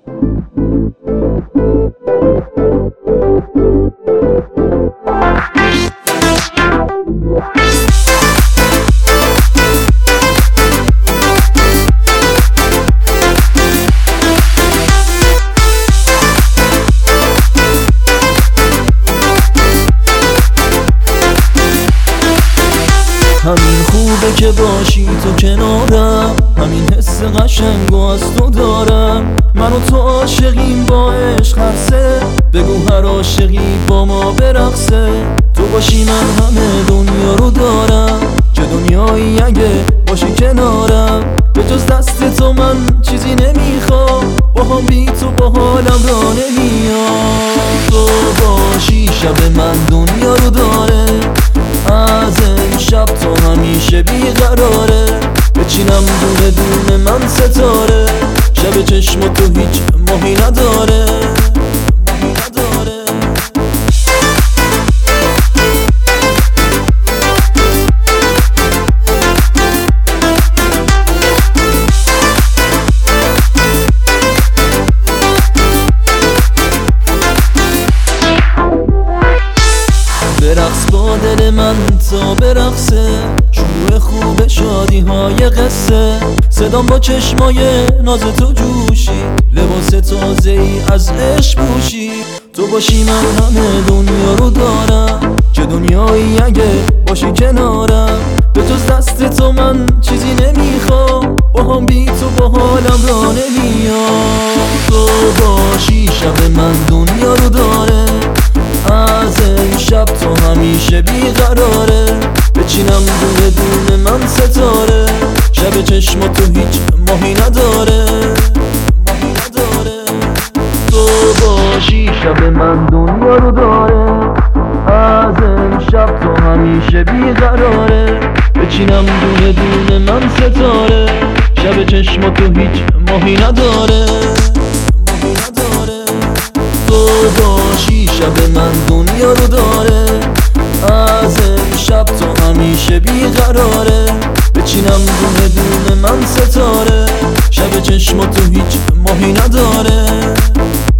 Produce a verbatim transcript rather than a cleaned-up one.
همین خوبه که باشی تو کنارم، همین حس قشنگو از تو دارم. من و تو عاشقیم با عشق هر سه، بگو هر عاشقی با ما برقصه. تو باشی من همه دنیا رو دارم، چه دنیایی اگه باشی کنارم. به جز دست تو من چیزی نمیخوام، با هم بی تو با حالم را نمیام. تو باشی شب من دنیا رو داره، از امشب تو همیشه بیقراره. بچینم دونه دونه من ستاره، شب چشم تو هیچ ماهی نداره، ماهی نداره. برقص با دل من تا برقصه، شروع خوب شادی های قصه. صدام با چشمای ناز تو جوشی، لباس تازه ای از عشق پوشی. تو باشی من همه دنیا رو دارم، چه دنیایی اگه باشی کنارم. به جز دست تو من چیزی نمیخوام، با هم بی تو با حالم را نمیام. تو باشی شب من دنیا رو داره، از امشب تو همیشه بیقراره. بچینم دونه دونه من ستاره، شب چشم تو هیچ ماهی نداره، ماهی نداره. تو باشی شب من دنیا رو داره، از امشب تو همیشه بیقراره. بچینم دونه دونه من ستاره، شب چشم تو هیچ ماهی نداره، ماهی نداره. تو باشی شب من دنیا رو داره، از امشب تو همیشه بیقراره. بچینم دونه دونه من ستاره، شب چشم تو هیچ ماهی نداره.